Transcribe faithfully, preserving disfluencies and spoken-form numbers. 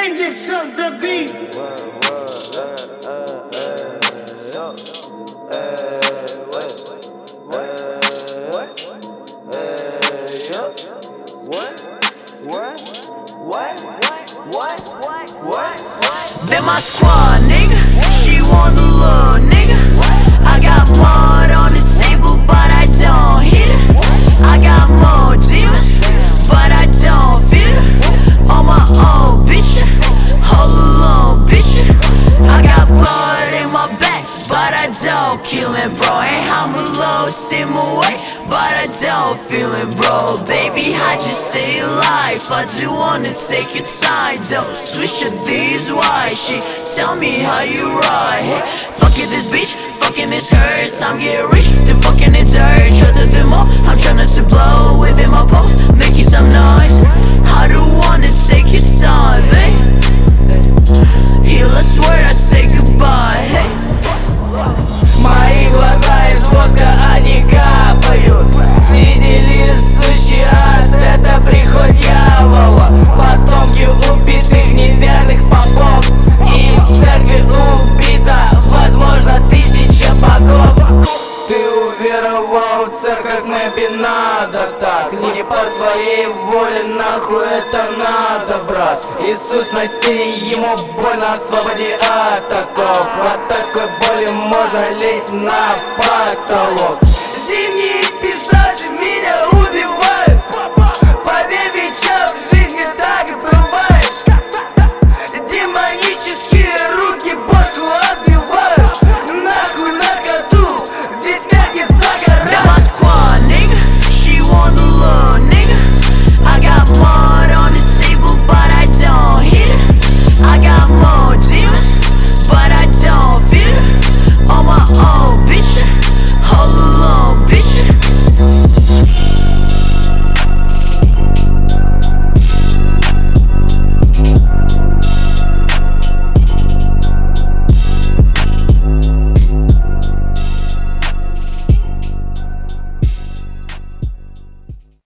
changes of the beat. They my squad, nigga. She want the love, nigga. I got mud on the table, but I don't hit it. I got more demons, but I don't feel it. On my own, bitch, all alone, bitch. I got blood in my back, but I don't kill it, bro. Ain't how below, sim away, but I don't feel it, bro. Baby, I just stay alive. I do wanna take your time, don't switch to these white shit. Tell me how you ride. Hey, fucking this bitch, fucking this hurts. I'm getting rich, then fucking it's dirt. Shorter than more, I'm tryna to blow within my post, making some noise. I do wanna take your time, babe. Heal, I swear I say goodbye, hey. Мои глаза из воска, они капают. Видели сущий ад, это приход дьявола. Потомки убитых неверных попов. И в церкви убита, возможно, тысяча богов. Ты уверовал в церковь, мэби надо так. Не по своей воле, нахуй это надо, брат. Иисус на стене, ему больно, освободи от оков. От такой боли можно лезть на потолок.